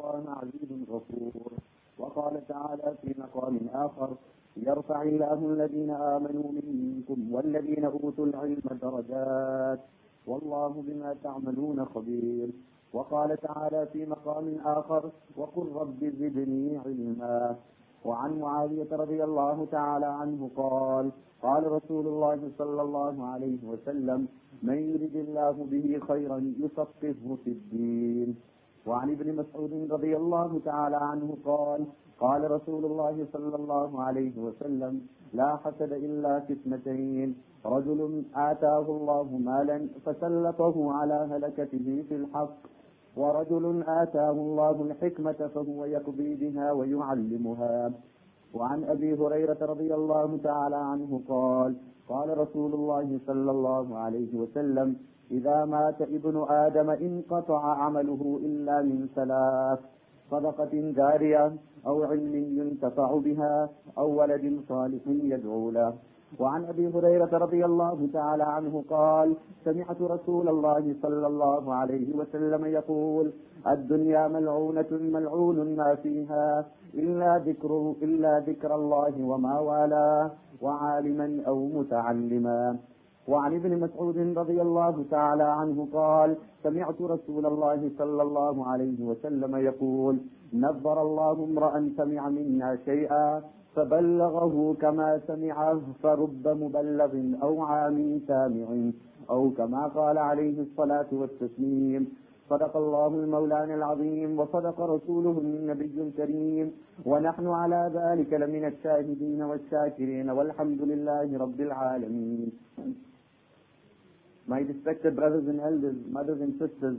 الله عزيز غفور. وقال تعالى في مقام آخر: يرفع الله الذين آمنوا منكم والذين أوتوا العلم درجات والله بما تعملون خبير. وقال تعالى في مقام آخر: وقل رب زدني علما. وعن معاوية رضي الله تعالى عنه قال: قال رسول الله صلى الله عليه وسلم: من يرد الله به خيرا يفقهه في الدين. وعن ابن مسعود رضي الله تعالى عنه قال: قال رسول الله صلى الله عليه وسلم: لا حسد إلا في اثنتين: رجل آتاه الله مالا فسلطه على هلكته في الحق، ورجل آتاه الله الحكمة فهو يقضي بها ويعلمها. وعن أبي هريرة رضي الله تعالى عنه قال: قال رسول الله صلى الله عليه وسلم: إذا مات ابن آدم انقطع عمله إلا من ثلاث: صدقة جارية أو علم ينتفع بها أو ولد صالح يدعو له. وعن أبي هريرة رضي الله تعالى عنه قال: سمعت رسول الله صلى الله عليه وسلم يقول: الدنيا ملعونة ملعون ما فيها إلا ذكر الله وما والاه وعالما أو متعلما. وعن ابن مسعود رضي الله تعالى عنه قال: سمعت رسول الله صلى الله عليه وسلم يقول: نظر الله امرأ سمع منا شيئا فبلغه كما سمعه فرب مبلغ أو عام سامع، أو كما قال عليه الصلاة والتسليم. صدق الله المولان العظيم وصدق رسوله النبي الكريم، ونحن على ذلك لمن الشاهدين والشاكرين والحمد لله رب العالمين. My respected brothers and elders, mothers and sisters,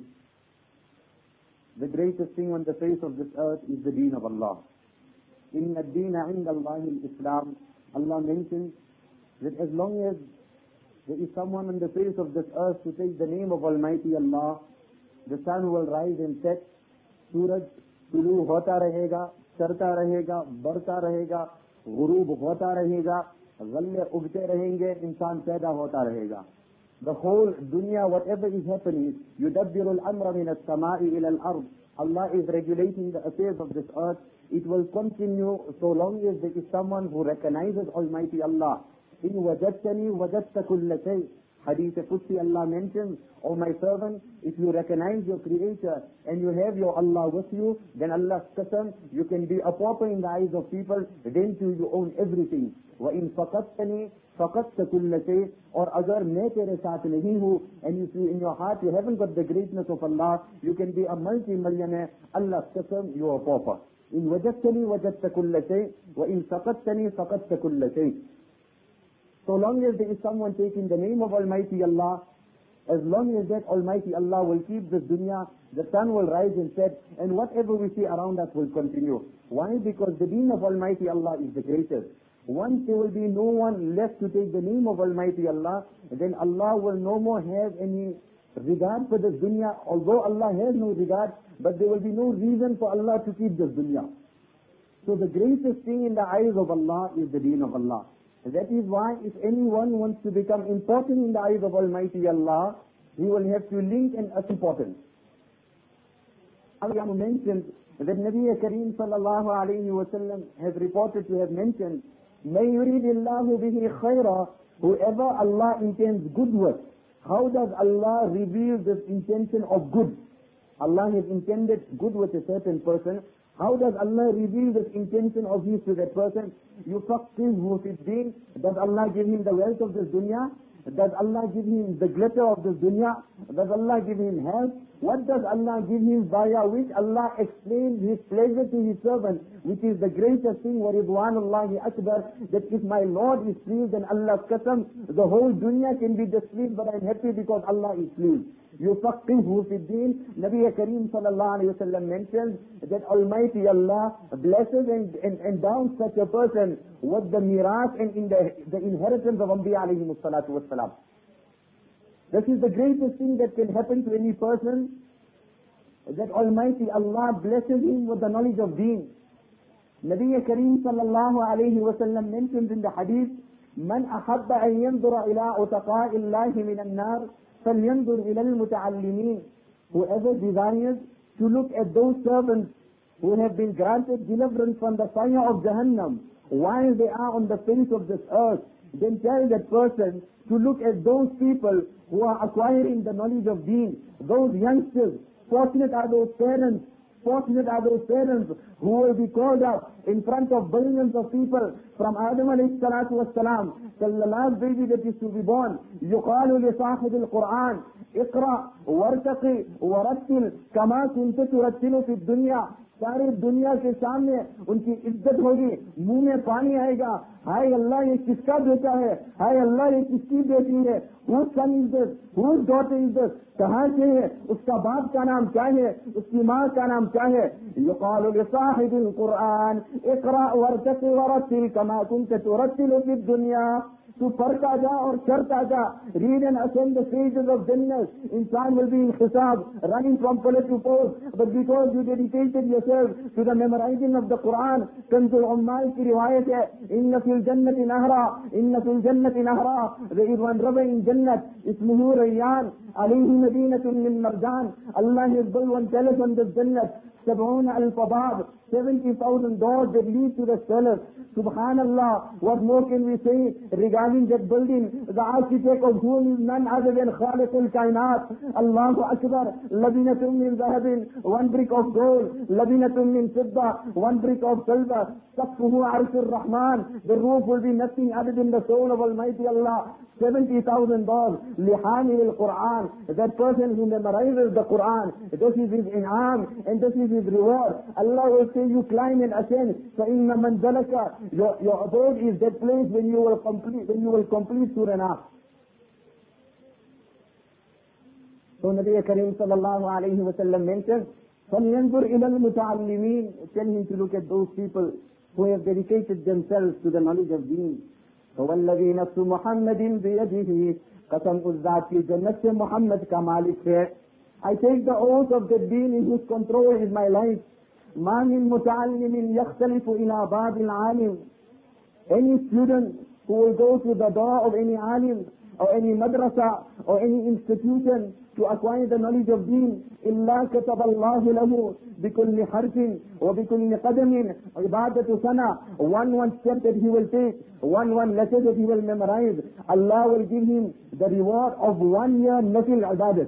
the greatest thing on the face of this earth is the deen of Allah. Inna ad-deena 'inda Allahi al-Islam. Allah mentions that as long as there is someone on the face of this earth to take the name of Almighty Allah, the sun will rise and set, सूरज तुलू होता रहेगा, चढ़ता रहेगा, बढ़ता रहेगा, गुरूब होता रहेगा, गल्ले उगते रहेंगे, इंसान पैदा होता रहेगा. The whole dunya, whatever is happening, يُدَبِّرُ الْأَمْرَ مِنَ السَّمَاءِ إِلَى الْأَرْضِ. Allah is regulating the affairs of this earth. It will continue so long as there is someone who recognizes Almighty Allah. إِن وَجَدْتَنِي وَجَدْتَ كُلَّ شَيْءٍ. Hadith Qudsi, Allah mentions, O my servant, if you recognize your Creator and you have your Allah with you, then Allah's qasam, you can be a pauper in the eyes of people, then too you own everything. وَإِن فَقَدْتَنِي فَقَدْتَ كُلَّ شَيْءٍ. Or agar main tere saath nahi hu, and if you in your heart you haven't got the greatness of Allah, you can be a multi-millionaire. Allah's qasam, you are a pauper. إِن وَجَدْتَنِي وَجَدْتَ كُلَّ شَيْءٍ وَإِن فَقَدْتَنِي فَقَدْتَ كُلَّ شَيْءٍ. So long as there is someone taking the name of Almighty Allah, as long as that Almighty Allah will keep this dunya, the sun will rise and set, and whatever we see around us will continue. Why? Because the deen of Almighty Allah is the greatest. Once there will be no one left to take the name of Almighty Allah, then Allah will no more have any regard for this dunya. Although Allah has no regard, but there will be no reason for Allah to keep this dunya. So the greatest thing in the eyes of Allah is the deen of Allah. That is why if anyone wants to become important in the eyes of Almighty Allah, he will have to link and importance. Allah mentioned that Nabi Kareem sallallahu alayhi wa sallam has reported to have mentioned, مَنْ يُرِيدِ اللَّهُ بِهِ خَيْرًا. Whoever Allah intends good with. How does Allah reveal this intention of good? Allah has intended good with a certain person. How does Allah reveal this intention of his to that person? يُفَقِّهُ فِي الدِّينِ. Does Allah give him the wealth of this dunya? Does Allah give him the glitter of this dunya? Does Allah give him health? What does Allah give him via which Allah explains His pleasure to His servant, which is the greatest thing, وَرِضْوَانُ اللَّهِ أَكْبَرُ, that if my Lord is pleased, then Allah's qasam, the whole dunya can be displeased, but I'm happy because Allah is pleased. يُفَقِّهُ فِي الدِّينِ. Nabi Kareem sallallahu alayhi wa sallam mentions that Almighty Allah blesses and endowns such a person with the miras and in the inheritance of Anbiya alayhi salatu wassalam. This is the greatest thing that can happen to any person, that Almighty Allah blesses him with the knowledge of deen. Nabi Kareem sallallahu alayhi wa sallam mentions in the hadith, مَنْ أَحَبَّ أَنْ يَنْظُرَ إِلَىٰ أُتَقَاءِ اللَّهِ مِنَ النَّارِ فَلْيَنْظُرْ إِلَى الْمُتَعَلِّمِينَ. Whoever desires to look at those servants who have been granted deliverance from the fire of Jahannam while they are on the face of this earth, then tell that person to look at those people who are acquiring the knowledge of Deen, those youngsters. Fortunate are those parents who will be called up in front of billions of people from Adam alayhi salatu wassalam till the last baby that is to be born. يقال لصاحب القرآن اقرأ وارتقي ورتل كما كنت ترتل في الدنيا. सारी दुनिया के सामने उनकी इज्जत होगी, मुंह में पानी आएगा, हाय अल्लाह ये किसका बेटा है, हाय अल्लाह ये किसकी बेटी है, whose son is this, whose daughter is this, कहाँ से है, उसका बाप का नाम क्या है, उसकी माँ का नाम क्या है. युक़ालु लिसाहिबिल कुरआन इक़रा वरतक़ि वरत्तिल कमा कुन्त तुरत्तिलु फिद दुनिया. तू पढ़ता जा और चढ़ता जा. Read and ascend the stages of Jannah. Insan will be in hisab, running from pillar to post. But because you dedicated yourself to the memorizing of the Quran, Kanzul Ummal ki riwayat hai, Inna fil jannati nahra. There is one river in Jannat, Ismuhu Rayyan, alayhi madinatun min marjan. Allah has built one palace on this Jannat. 70,000 bab, 70,000 doors that lead to the palace. Subhanallah, what more can we say regarding that building? The architect of whom is none other than Khaliqul Kainat. Allahu Akbar. Labinatun min zahabin, one brick of gold. Labinatun min sidda, one brick of silver. Saqfuhu arshur Rahman. The roof will be nothing other than the soul of Almighty Allah. 70,000 doors. Lihamil al-Quran. That person who memorizes the Quran, this is his in'am and this is his reward. Allah will say, you climb and ascend. فَإِنَّ مَنْزَلَكَ, your abode is that place when you will complete Surah Nas. So Nabi Kareem sallallahu alayhi wa sallam mentioned, فَلْيَنْظُرْ إِلَى الْمُتَعَلِّمِينَ. Tell him to look at those people who have dedicated themselves to the knowledge of Deen. فَوَالَّذِي نَفْسُ مُحَمَّدٍ بِيَدِهِ. قسم उस ज़ात की जन्नत से मोहम्मद का मालिक है. I take the oath of the Deen in whose control is my life. ما من متعلم يختلف إلى باب العالم. Any student who will go to the door of any alim or any madrasa or any institution to acquire the knowledge of Deen, إلا كتب الله له بكل حرف وبكل قدم عبادة سنة. One step that he will take, one letter that he will memorize, Allah will give him the reward of 1 year nafil ibadat.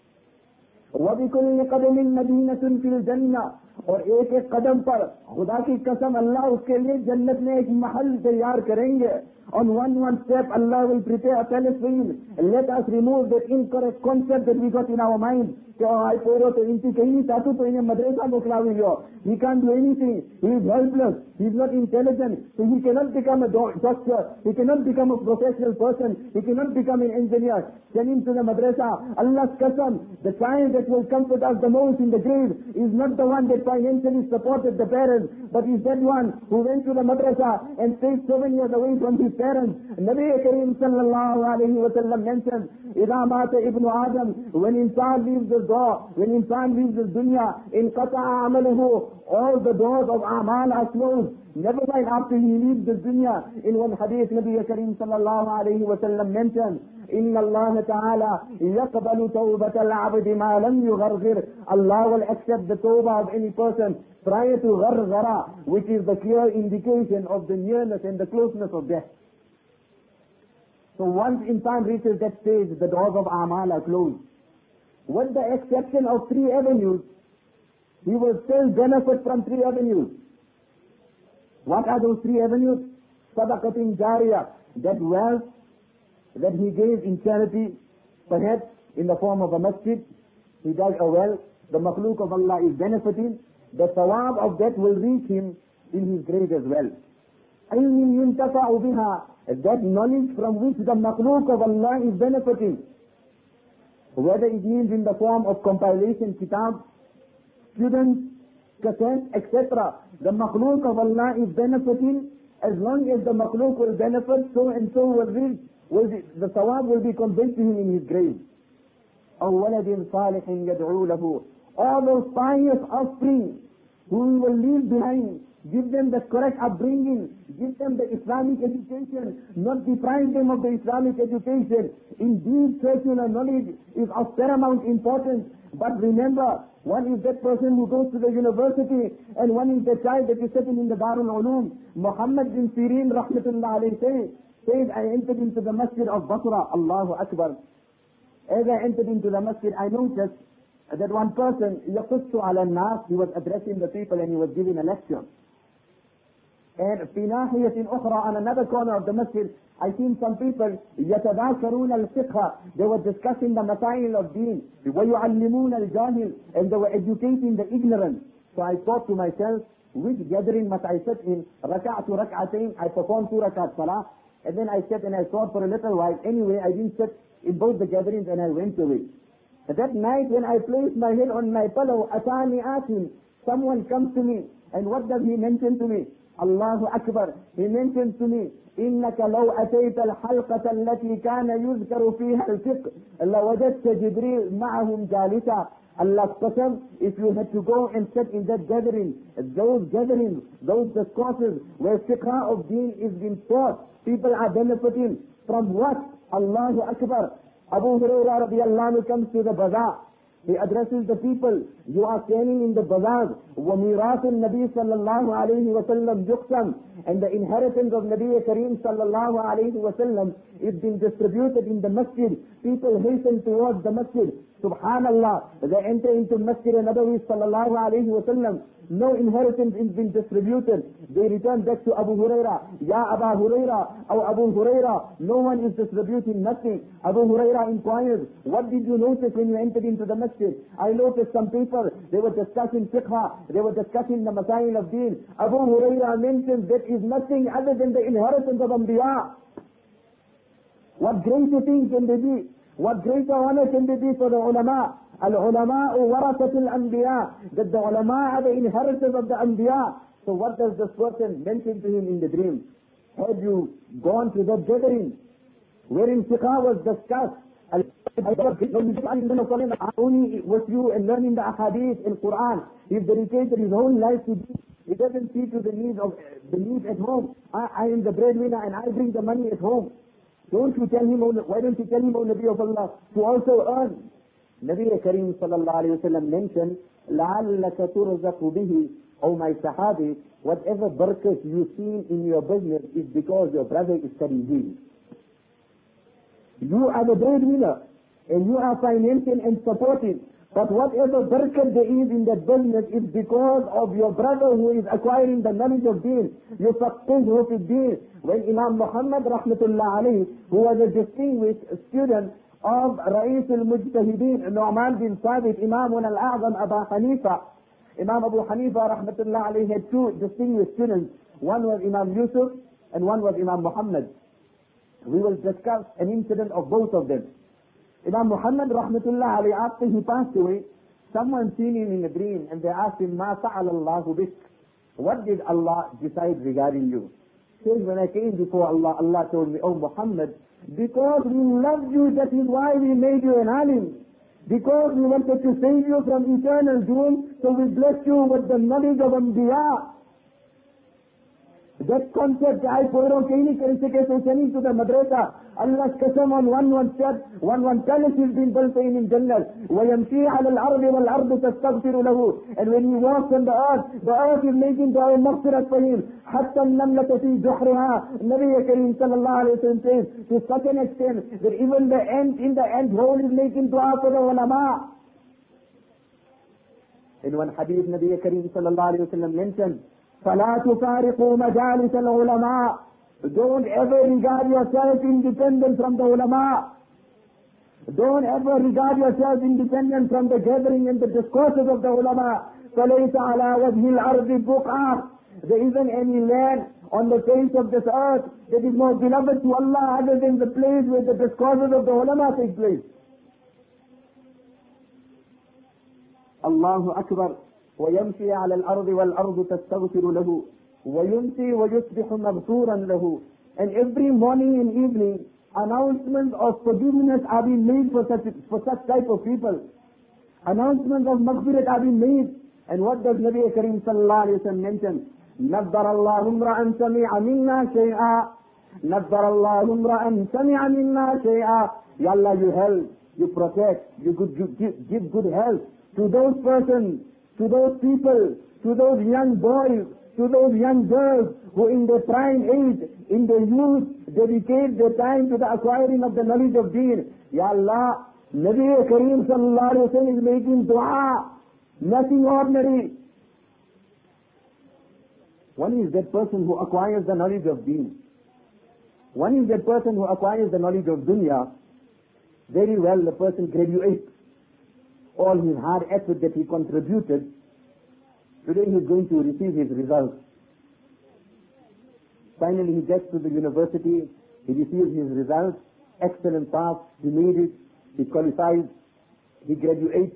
وبكل قدم مدينة في الجنة. और एक एक कदम पर खुदा की कसम अल्लाह उसके लिए जन्नत में एक महल तैयार करेंगे. On one step Allah will prepare a palace for him. Let us remove that incorrect concept that we got in our mind. I poro to inti kahi tatu to ine madrasa moklaviyo. He can't do anything. He is helpless. He is not intelligent. So he cannot become a doctor. He cannot become a professional person. He cannot become an engineer. Send him to the madrasa. Allah's qasam, the child that will comfort us the most in the grave is not the one that financially supported the parents, but is that one who went to the madrasa and stayed 7 years away from his parents. Nabi Kareem sallallahu alayhi wa sallam mentioned, إِذَا مَاتَ إِبْنُ آدَمْ. When insan leaves this door, when insan leaves this dunya, إِنْقَطَعَ عَمَلُهُ. All the doors of amal are closed. Never mind after he leaves this dunya. In one hadith, Nabi Kareem sallallahu alayhi wa sallam mentioned, إِنَّ اللَّهَ تَعَالَى يَقْبَلُ تَوْبَةَ الْعَبْدِ مَا لَمْ يُغَرْغِرْ. Allah will accept the tawbah of any person prior to gharghara, which is the clear indication of the nearness and the closeness of death. So once insan reaches that stage, the doors of amal are closed. With the exception of 3 avenues, he will still benefit from 3 avenues. What are those 3 avenues? Sadaqatin jariyah, that wealth that he gave in charity, perhaps in the form of a masjid. He does a well, the makhluk of Allah is benefiting, the thawab of that will reach him in his grave as well. Ilmin yuntafa'u biha, that knowledge from which the makhluk of Allah is benefiting, whether it means in the form of compilation, kitab, students, cassette, etc. The makhluk of Allah is benefiting. As long as the makhluk will benefit, so and so will reach, the thawab will be conveyed to him in his grave. أَوْ وَلَدٍ صَالِحٍ يَدْعُو لَهُ. All those pious offspring who will leave behind give them the correct upbringing, give them the Islamic education, not deprive them of the Islamic education. Indeed, secular knowledge is of paramount importance. But remember, one is that person who goes to the university, and one is the child that is sitting in the Darul Ulum. Muhammad bin Sirin, rahmatullah alayhi, says, I entered into the masjid of Basra, Allahu Akbar. As I entered into the masjid, I noticed that one person, يَقُصُّ عَلَى النَّاسِ, he was addressing the people and he was giving a lecture. And في ناحية أخرى, on another corner of the masjid, I seen some people يتذاكرون الفقه. They were discussing the masail of deen. ويعلمون الجاهل, and they were educating the ignorant. So I thought to myself, which gathering must I sit in? ركعت ركعتين, I performed 2 rakat salah, and then I sat and I thought for a little while. Anyway, I didn't sit in both the gatherings and I went away. That night when I placed my head on my pillow, atani atin, someone comes to me, and what does he mention to me? Allahu Akbar. He mentions to me, إنك لو أتيت الحلقة التي كان يذكر فيها الفقه لوجدت جبريل معهم جالسا. Allah's qasam, if you had to go and sit in that gathering, those gatherings, those discourses where fiqh of deen is being taught, people are benefiting from what? Allahu Akbar. Abu Hurairah radiallahu anhu comes to the bazaar. He addresses the people. You are standing in the bazaar. وَمِيرَاثُ النَّبِي صَلَّى اللَّهُ عَلَيْهِ وَسَلَّمْ يُقْسَمْ. And the inheritance of Nabi Kareem sallallahu alayhi wa sallam is being distributed in the masjid. People hasten towards the masjid. Subhanallah. They enter into Masjid Nabawi sallallahu alayhi wa sallam. No inheritance is being distributed. They return back to Abu Huraira. Ya Aba Huraira, or Abu Huraira, no one is distributing nothing. Abu Huraira inquires, what did you notice when you entered into the masjid? I noticed some people, they were discussing fiqh, they were discussing the masail of deen. Abu Huraira mentions that is nothing other than the inheritance of Anbiya. What greater thing can they be? What greater honor can they be for the ulama? Al-ulama warathatul anbiya, that the ulama are the inheritors of the anbiya. So what does this person mention to him in the dream? Had you gone to that gathering wherein fiqh was discussed, only with you and learning the ahadith in Quran, he's dedicated his whole life to this. He doesn't see to the needs at home. I am the breadwinner and I bring the money at home. Why don't you tell him, O Nabi of Allah, to also earn? Nabi Kareem sallallahu alayhi wa sallam mentioned, لَعَلَّكَ تُرْزَقُ بِهِ, O my Sahabi, whatever barakat you see in your business is because your brother is studying deen. You are the breadwinner, and you are financing and supporting. But whatever barakat there is in that business is because of your brother who is acquiring the knowledge of deen. You faqihhu fi deen. When Imam Muhammad rahmatullah alayhi, who was a distinguished student of Ra'is al-Mujtahideen, Nu'man bin Sabit, Imam al-A'zam Abu Hanifa. Imam Abu Hanifa rahmatullah alayhi had 2 distinguished students. One was Imam Yusuf and one was Imam Muhammad. We will discuss an incident of both of them. Imam Muhammad rahmatullah alayhi, after he passed away, someone seen him in a dream and they asked him, Ma fa'ala Allahu bik? What did Allah decide regarding you? He says, when I came before Allah, Allah told me, Oh Muhammad, because we loved you, that is why we made you an alim. Because we wanted to save you from eternal doom, so we blessed you with the knowledge of Anbiya. That concept, I poro kaini kar sake so sending to the madrasa. Allah's qasam on one palace is being built in Jannah. وَيَمْشِي عَلَى الْأَرْضِ وَالْأَرْضُ تَسْتَغْفِرُ لَهُ. And when he walks on the earth is making dua maghfirat for him. حَتَّى النَّمْلَةَ فِي جُحْرِهَا. Nabi Kareem sallallahu alayhi wa sallam says, to such an extent that even the ant in the ant hole is making dua for the ulama. In one hadith, Nabi Kareem sallallahu alayhi wa sallam mentioned, فَلَا تُفَارِقُوا مَجَالِسَ الْعُلَمَاءِ. Don't ever regard yourself independent from the ulama. Don't ever regard yourself independent from the gathering and the discourses of the ulama. فَلَيْسَ عَلَى وَجْهِ الْأَرْضِ بُقْعَةٍ. There isn't any land on the face of this earth that is more beloved to Allah other than the place where the discourses of the ulama take place. Allahu Akbar. ويمشي على الأرض والأرض تستغفر له ويمسي ويصبح مغفورا له. And every morning and evening announcements of forgiveness are being made for such type of people. Announcements of maghfirat are being made. And what does Nabi Kareem sallallahu alayhi wa sallam mention? نظر الله امرأ سمع منا شيئا. نظر الله امرأ سمع منا شيئا. Ya Allah, you help, you protect, you give good health to those persons, to those people, to those young boys, to those young girls who in their prime age, in their youth, dedicate their time to the acquiring of the knowledge of Deen. Ya Allah, Nabi Kareem sallallahu alayhi wa sallam is making dua, nothing ordinary. One is that person who acquires the knowledge of Deen. One is that person who acquires the knowledge of dunya. Very well, the person graduates. All his hard effort that he contributed, today he is going to receive his results. Finally he gets to the university, he receives his results, excellent pass, he made it, he qualifies, he graduates,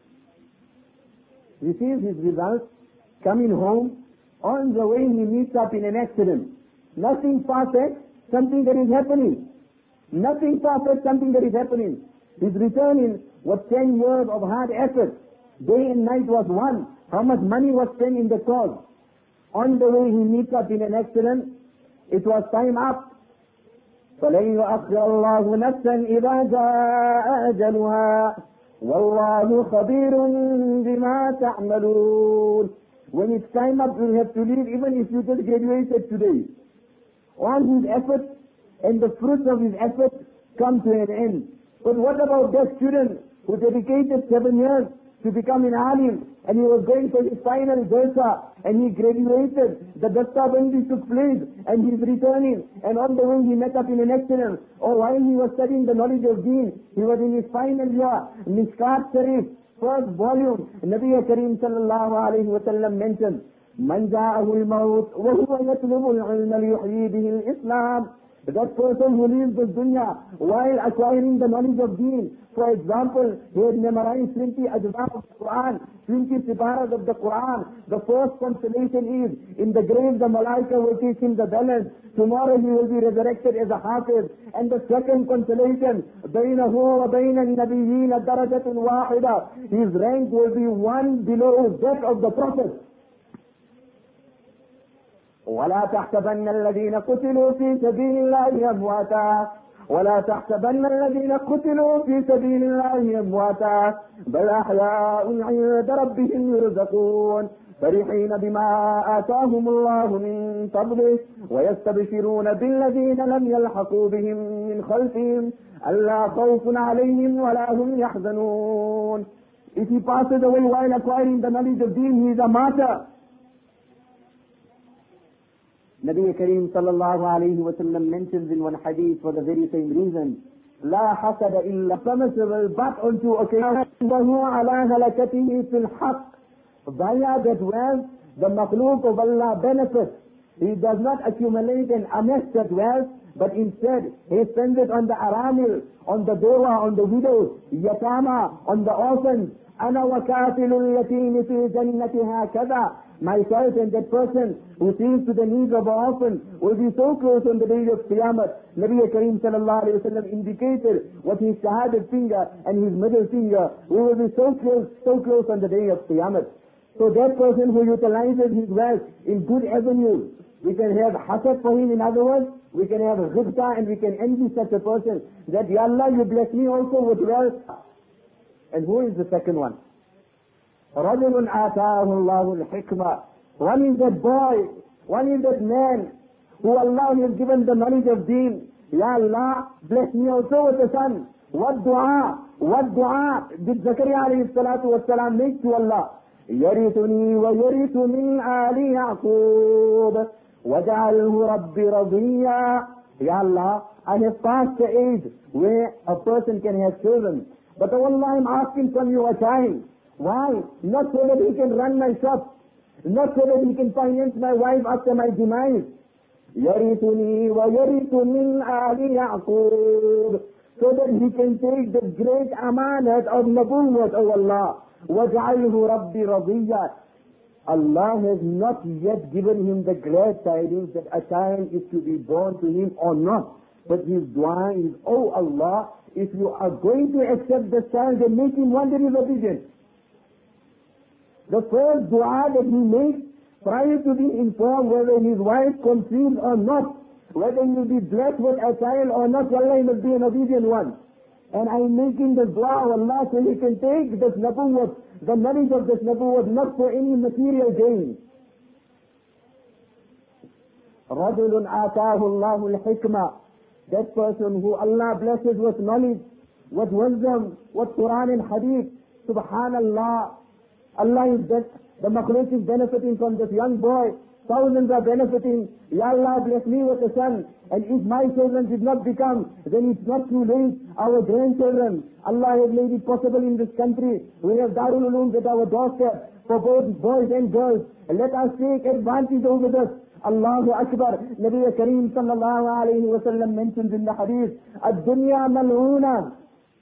receives his results, coming home, on the way he meets up in an accident. Nothing perfect, something that is happening. Nothing perfect, something that is happening. His returning was 10 years of hard effort. Day and night was one. How much money was spent in the cause? On the way he meets up in an accident. It was time up. فَلَنْ يُؤَخِّرَ اللَّهُ نَفْسًا إِذَا جَاءَ أَجَلُهَا وَاللَّهُ خَبِيرٌ بِمَا تَعْمَلُونَ. When it's time up, you'll have to leave, even if you just graduated today. All his efforts and the fruits of his efforts come to an end. But what about that student who dedicated 7 years to become an alim, and he was going for his final jalsa, and he graduated, the dastabandi took place, and he's returning, and on the way he met up in an accident, or while he was studying the knowledge of Deen, he was in his final year, Mishkat Sharif, first volume, Nabi Kareem sallallahu alayhi wa sallam mentioned, Man ja'ahu al-maut, wa huwa yatlubu al-ilma liyuhyi bihi al-Islam. That person who leaves this dunya while acquiring the knowledge of Deen. For example, he had memorized 20 ajza of the Quran, 20 siparas of the Quran. The first consolation is, in the grave the malaika will teach him the balance. Tomorrow he will be resurrected as a hafiz. And the second consolation, بَيْنَهُ وَبَيْنَ النَّبِيِّينَ دَرَجَةٌ وَاحِدَةٌ. His rank will be one below that of the Prophet. ولا تحسبن الذين قتلوا في سبيل الله أمواتا ولا تحسبن الذين قتلوا في سبيل الله أمواتا بل أحياء عند ربهم يرزقون فرحين بما آتاهم الله من فضله ويستبشرون بالذين لم يلحقوا بهم من خلفهم ألا خوف عليهم ولا هم يحزنون. If he passes away while acquiring the knowledge of Deen, he is a martyr. Nabi Kareem sallallahu alayhi wa sallam mentions in one hadith for the very same reason, لا حسد إلا permissible but unto occasion وهو على هلكته في الحق. Via that wealth, the makhluk of Allah benefits. He does not accumulate and amass that wealth, but instead he spends it on the aramil, on the dowa, on the widows, yatama, on the orphans. أنا وكافل اليتيم في جنة هكذا. Myself and that person who sees to the needs of an orphan will be so close on the day of Qiyamah. Nabi Kareem sallallahu alayhi wa sallam indicated what his shahadat finger and his middle finger, we will be so close on the day of Qiyamah. So that person who utilizes his wealth in good avenues, we can have hasad for him. In other words, we can have ghibta and we can envy such a person, that Ya Allah, you bless me also with wealth. And who is the second one? رَجُلٌ آتَاهُ اللَّهُ الْحِكْمَةِ. One is that boy, one is that man, who Allah has given the knowledge of Deen. Ya Allah, bless me also with a son. What dua did Zakaria alayhi salatu wassalam make to Allah? يَرِثُنِي وَيَرِثُ مِنْ آلِ يَعْقُوبَ وَجَعَلْهُ رَبِّ رَضِيًّا. Ya Allah, I have passed the age where a person can have children. But oh Allah, I'm asking from you a child. Why? Not so that he can run my shop. Not so that he can finance my wife after my demise. يَرِثُنِي وَيَرِثُ مِنْ آلِ يَعْقُوبَ. So that he can take the great amanat of Nabuwwat, O Allah. وَجَعَلْهُ رَبِّ رَضِيًّا. Allah has not yet given him the glad tidings that a child is to be born to him or not. But his dua is, oh Allah, if you are going to accept the child, then make him one that is obedient. The first dua that he makes prior to being informed whether his wife conceived or not, whether he will be blessed with a child or not, Allah, he must be an obedient one. And I'm making the dua of Allah so he can take this nabuwwat, the knowledge of this nabuwwat, not for any material gain. رَجُلٌ آتَاهُ اللَّهُ الْحِكْمَةِ, that person who Allah blesses with knowledge, with wisdom, with Quran and Hadith. Subhanallah. Allah is that, the makhluk is benefiting from this young boy. Thousands are benefiting. Ya Allah, bless me with a son. And if my children did not become, then it's not too late. Our grandchildren, Allah has made it possible in this country. We have Darul Uloom at our doorstep for both boys and girls. Let us take advantage over this. Allahu Akbar. Nabi Kareem sallallahu alayhi wa sallam mentions in the hadith, Ad-dunya mal'una.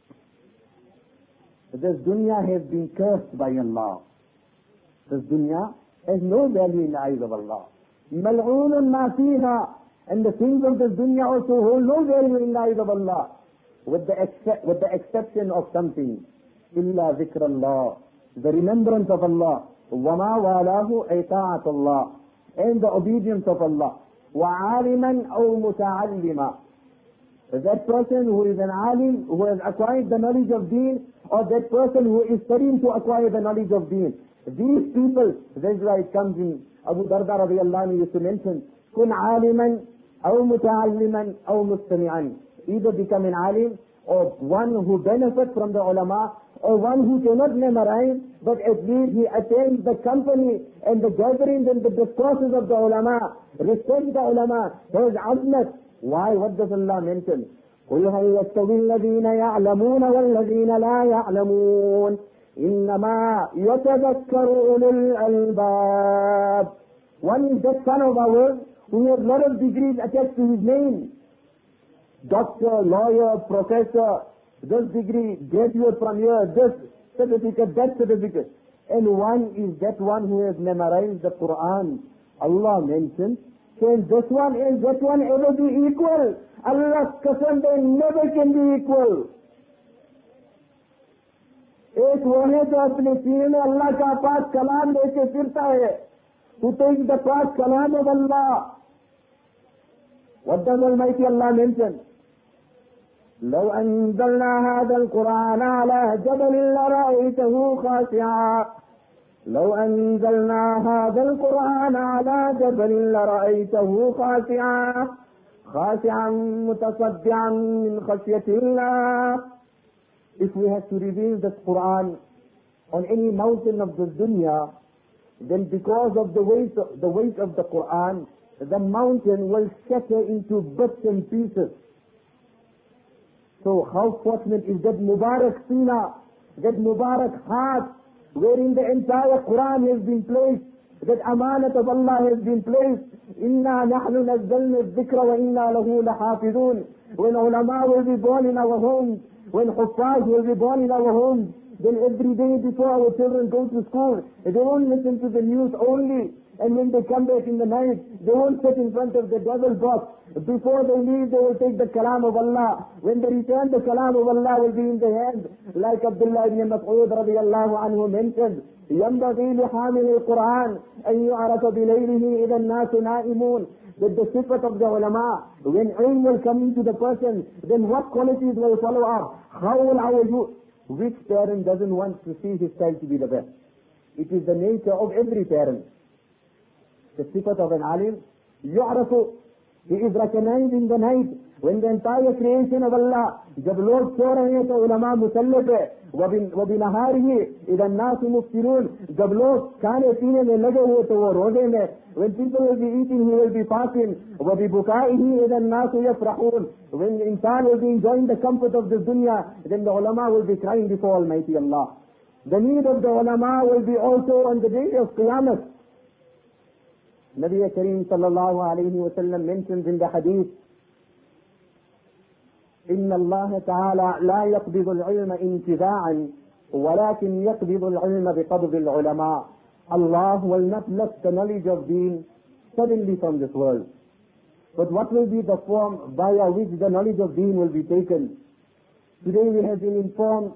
This dunya has been cursed by Allah. This dunya has no value in the eyes of Allah. Mal'oonun ma fiha. And the things of this dunya also hold no value in the eyes of Allah. With the exception of something. Illa zikrallah. The remembrance of Allah. Wama walahu ta'atullah. And the obedience of Allah. وَعَالِمًا أَوْ مُتَعَلِّمًا. That person who is an alim, who has acquired the knowledge of deen, or that person who is studying to acquire the knowledge of deen. These people, that's why it comes in Abu Darda radiallahu anhu used to mention, كُنْ عَالِمًا أَوْ مُتَعَلِّمًا أَوْ مُسْتَمِعًا. Either become an alim, or one who benefits from the ulama, or one who cannot memorize, but at least he attends the company and the gatherings and the discourses of the ulama. Respect the ulama. There is azmat. Why? What does Allah mention? قُلْ هَلْ يَسْتَوِي الَّذِينَ يَعْلَمُونَ وَالَّذِينَ لَا يَعْلَمُونَ إِنَّمَا يَتَذَكَّرُ أُولُو الْأَلْبَابِ. One is that son of ours who has a lot of degrees attached to his name. Doctor, lawyer, professor, this degree, graduate from here, this certificate, that certificate. And one is that one who has memorized the Quran. Allah mentions, can this one and that one ever be equal? Allah's qasam, they never can be equal. एक वो है जो अपने सीने में अल्लाह का पाक कलाम लेके फिरता है. To take the पाक कलाम of Allah. What does Almighty Allah mention? لو أنزلنا هذا القرآن على جبل لرأيته خاشعا. لو أنزلنا هذا القرآن على جبل لرأيته خاشعا خاشعا متصدعا من خشية الله. If we have to reveal this Quran on any mountain of this dunya, then because of the weight of the Quran, the mountain will shatter into bits and pieces. So how fortunate is that Mubarak Sina, that Mubarak heart, wherein the entire Quran has been placed, that amanat of Allah has been placed. Inna nahnu nazzalna al-dhikra wa inna lahu lahafidun. When ulama will be born in our homes, when huffaz will be born in our homes, then every day before our children go to school, they won't listen to the news only. And when they come back in the night, they won't sit in front of the devil box. Before they leave, they will take the kalam of Allah. When they return, the kalam of Allah will be in their hand. Like Abdullah ibn Mas'ud radiyallahu anhu mentioned, يَنْبَغِي لِحَامِلِ الْقُرْآنِ أَنْ يُعْرَفَ بِلَيْلِهِ إِذَا النَّاسُ نَائِمُونَ. That the sifat of the ulama, when ilm will come into the person, then what qualities will follow up? How will our youth? Which parent doesn't want to see his child to be the best? It is the nature of every parent. The sifat of an alim, yu'rafu, he is recognized in the night when the entire creation of Allah, जब लोग सो रहे हैं तो उलमा मुसल्लत है, वबिनहारिही इذا الناس मुफ्तिरून, जब लोग खाने पीने में लगे हुए तो वो रोजे में, when people will be eating he will be fasting, وببكائه إذا الناس يفرحون, when insan will be enjoying the comfort of this dunya, then the ulama will be crying before Almighty Allah. The need of the ulama will be also on the day of Qiyamah. Nabi Kareem sallallahu alayhi wa sallam mentions in the hadith, إن الله تعالى لا يقبض العلم انتزاعا ولكن يقبض العلم بقبض العلماء. Allah will not let the knowledge of deen suddenly from this world. But what will be the form by which the knowledge of deen will be taken? Today we have been informed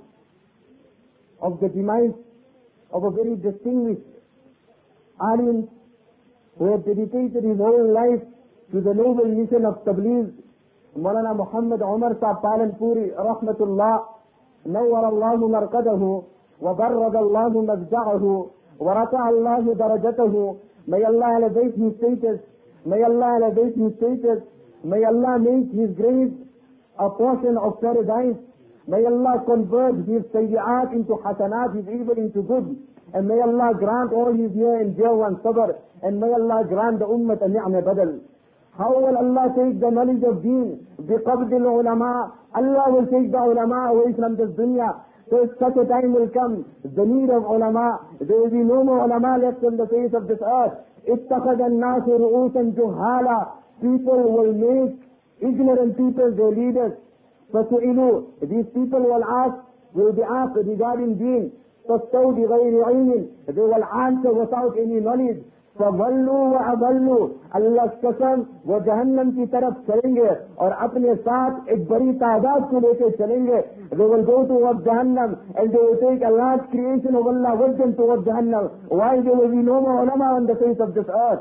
of the demise of a very distinguished alim who had dedicated his whole life to the noble mission of Tabligh, Maulana Muhammad Umar Sahib Palanpuri, Rahmatullah, نور الله مرقده وبرد الله مضجعه ورفع الله درجته. May Allah elevate his status. May Allah elevate his status. May Allah make his grave a portion of paradise. May Allah convert his sayyi'at into hasanat, his evil into good. And may Allah grant all his year in jail and sabr. And may Allah grant the ummah a ni'mah badal. How will Allah take the knowledge of deen? بِقَبْضِ الْعُلَمَاءِ. Allah will take the ulama away from this dunya. So such a time will come, the need of ulama. There will be no more ulama left on the face of this earth. اتَّخَذَ النَّاسُ رُؤُوسًا جُهَّالًا. People will make ignorant people their leaders. فَسُئِلُوا. These people will be asked regarding deen. فَاسْتَوْ بِغَيْرِ عِلْمٍ. They will answer without any knowledge. فَظَلُّوا وَأَضَلُّوا. अल्लाह कसम वो जहन्नम की तरफ चलेंगे और अपने साथ एक बड़ी तादाद को लेकर चलेंगे. They will go towards Jahannam and they will take a large creation of Allah with them towards Jahannam. Why? There will be no more ulama on the face of this earth.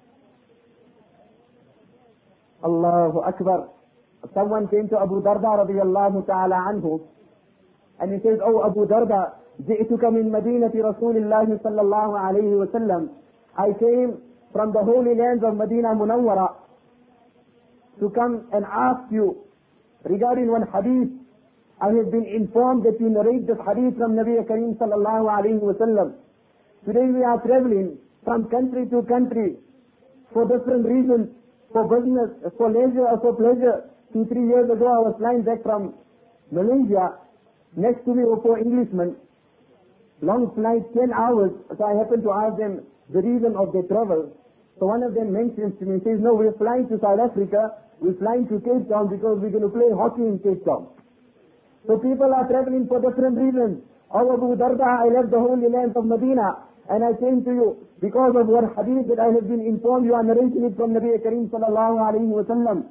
Allahu Akbar. Someone came to Abu Darda radiyallahu ta'ala anhu and he says, "Oh Abu Darda, جئتك من مدينة رسول الله صلى الله عليه وسلم. I came from the holy lands of Medina Munawwara to come and ask you regarding one hadith. I have been informed that you narrate this hadith from Nabi Kareem sallallahu alayhi wa sallam. Today we are traveling from country to country for different reasons, for business, for leisure or for pleasure. 2-3 years ago I was flying back from Malaysia. Next to me were 4 Englishmen. Long flight, 10 hours. So I happened to ask them the reason of their travel. So one of them mentions to me, says, "No, we're flying to South Africa. We're flying to Cape Town because we're going to play hockey in Cape Town." So people are traveling for different reasons. "Oh Abu Darda, I left the holy land of Medina and I came to you because of your hadith that I have been informed you are narrating it from Nabi Kareem sallallahu alayhi wa sallam."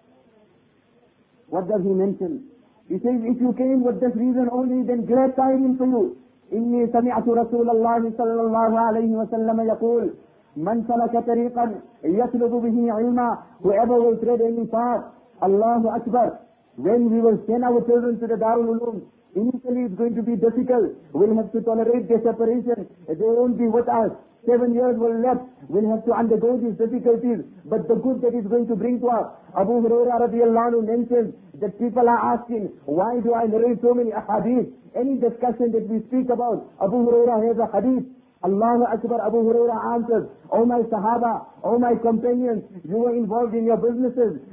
What does he mention? He says, "If you came with this reason only, then glad tidings for you. إني سمعت رسول الله صلى الله عليه وسلم يقول من سلك طريقا يطلب به علما." Whoever will tread any path, Allahu Akbar. When we will send our children to the Darul Uloom, initially it's going to be difficult. We'll have to tolerate their separation. They won't be with us. 7 years will left. We'll have to undergo these difficulties. But the good that is going to bring to us. Abu Hurairah radiyallahu anhu mentions that people are asking, why do I narrate so many ahadith? Any discussion that we speak about, Abu Hurairah has a hadith. Allahu Akbar. Abu Hurairah answers, "Oh my Sahaba, oh my companions, you were involved in your businesses.